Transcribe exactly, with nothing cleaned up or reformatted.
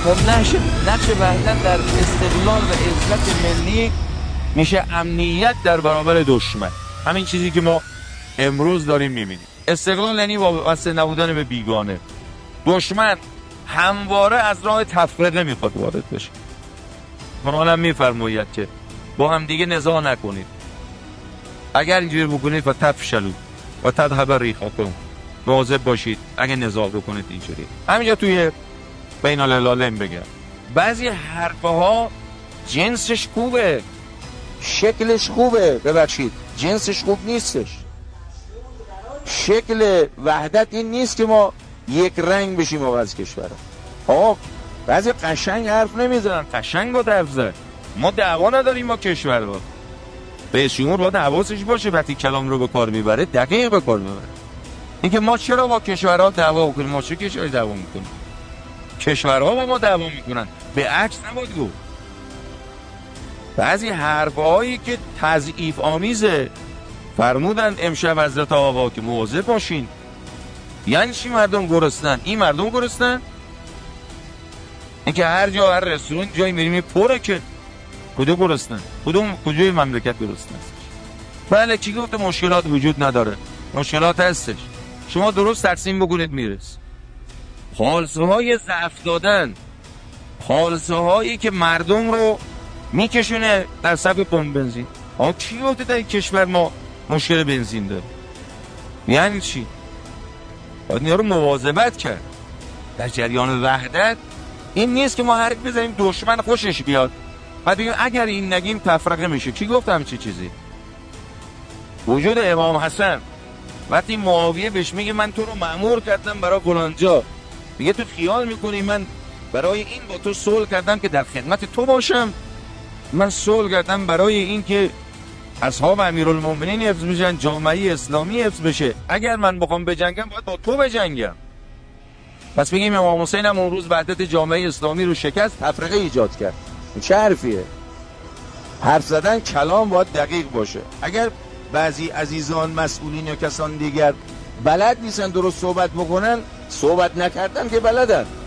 خب نقش نقش وحدت در استقلال و عزت ملی میشه امنیت در برابر دشمن. همین چیزی که ما امروز داریم میبینیم. استقلال یعنی وابسته نبودن به بیگانه. دشمن همواره از راه تفرقه میخواد وارد بشه. قرآن هم میفرماید که با هم دیگه نزاع نکنید. اگر اینجوری بکنید و تفشلوا و تذهب ریحکم، مواظب باشید اگه نزاع بکنید اینجوری. همینجا توی بین الهلالین بگم بعضی حرفه ها جنسش خوبه، شکلش خوبه، ببخشید جنسش خوب نیستش. شکل وحدت این نیست که ما یک رنگ بشیم آقا از کشور. آقا بعضی قشنگ حرف نمیزنن، قشنگ با حرف زن. ما دعوا نداریم با کشور با به شمور باید حواسش باشه وقتی کلام رو به کار میبره دقیق به کار میبره. اینکه ما چرا با کشورها دعوا کنیم؟ ما چه کشوری دعوا میکنیم؟ کشورها با ما دعوا میکنن، به عکس نباید گفت. بعضی حرفایی که تضعیف آمیزه. فرمودن امشب حضرت آقا که مواظب باشین. یعنی چی مردم گرسنن؟ این مردم گرسنن؟ اینکه هر جا هر رستوران جایی میریم پره که کدوم گرسنن؟ کدوم کجای مملکت گرسنه است؟ بله کی گفته مشکلات وجود نداره؟ مشکلات هستش. شما درست تقسیم بکنید میرس. خالصه های ضعف دادن، خالصه هایی که مردم رو میکشونه در صف پمپ بنزین. آقا کی گفته در این کشور ما مشکل بنزین داره؟ یعنی چی؟ باید نیارو مواظبت کرد. در جریان وحدت این نیست که ما حرف بزنیم دشمن خوشش بیاد بعد بگیم اگر این نگیم تفرقه میشه. کی گفت همچی چیزی؟ وجود امام حسن وقتی معاویه بهش میگه من تو رو مأمور کردم برای فلان جا، میگه تو خیال میکنی من برای این با تو صلح کردم که در خدمت تو باشم؟ من صلح کردم برای این که اصحاب امیرالمومنین حفظ بشن، جامعه اسلامی حفظ بشه. اگر من بخوام بجنگم باید با تو بجنگم. پس بگیم امام حسین هم اون روز وحدت جامعه اسلامی رو شکست، تفرقه ایجاد کرد. چه حرفیه؟ حرف زدن کلام باید دقیق باشه. اگر بعضی عزیزان مسئولین یا کسان دیگر بلد نیستن درست صحبت بکنن، صحبت نکردن که بلدن.